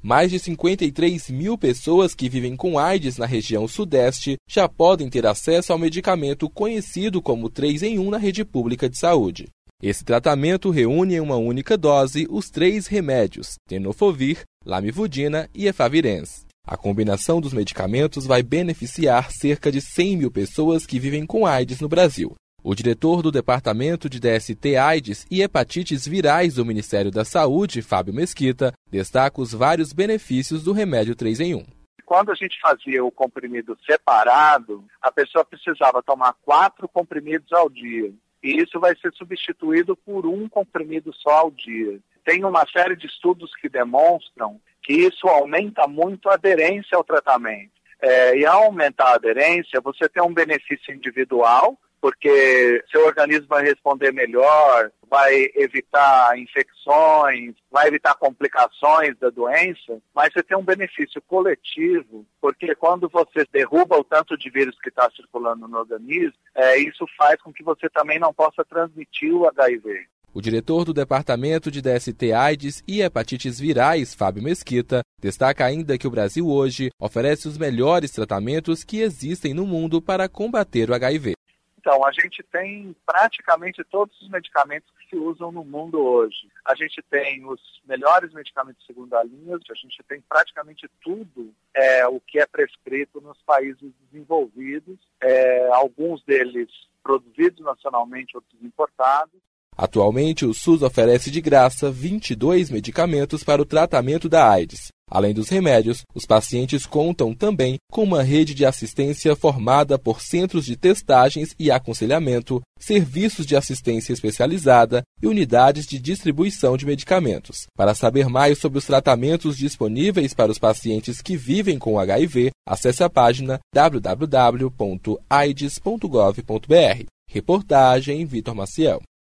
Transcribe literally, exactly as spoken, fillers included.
mais de cinquenta e três mil pessoas que vivem com AIDS na região sudeste já podem ter acesso ao medicamento conhecido como três em um na rede pública de saúde. Esse tratamento reúne em uma única dose os três remédios, tenofovir, lamivudina e efavirenz. A combinação dos medicamentos vai beneficiar cerca de cem mil pessoas que vivem com AIDS no Brasil. O diretor do Departamento de D S T-AIDS e Hepatites Virais do Ministério da Saúde, Fábio Mesquita, destaca os vários benefícios do remédio três em um. Quando a gente fazia o comprimido separado, a pessoa precisava tomar quatro comprimidos ao dia. E isso vai ser substituído por um comprimido só ao dia. Tem uma série de estudos que demonstram que isso aumenta muito a aderência ao tratamento. É, e ao aumentar a aderência, você tem um benefício individual, porque seu organismo vai responder melhor, vai evitar infecções, vai evitar complicações da doença, mas você tem um benefício coletivo, porque quando você derruba o tanto de vírus que está circulando no organismo, é, isso faz com que você também não possa transmitir o H I V. O diretor do Departamento de D S T-AIDS e Hepatites Virais, Fábio Mesquita, destaca ainda que o Brasil hoje oferece os melhores tratamentos que existem no mundo para combater o H I V. Então, a gente tem praticamente todos os medicamentos que se usam no mundo hoje. A gente tem os melhores medicamentos de segunda linha, a gente tem praticamente tudo é, o que é prescrito nos países desenvolvidos, é, alguns deles produzidos nacionalmente, outros importados. Atualmente, o SUS oferece de graça vinte e dois medicamentos para o tratamento da AIDS. Além dos remédios, os pacientes contam também com uma rede de assistência formada por centros de testagens e aconselhamento, serviços de assistência especializada e unidades de distribuição de medicamentos. Para saber mais sobre os tratamentos disponíveis para os pacientes que vivem com H I V, acesse a página w w w ponto aids ponto gov ponto b r. Reportagem Vitor Maciel.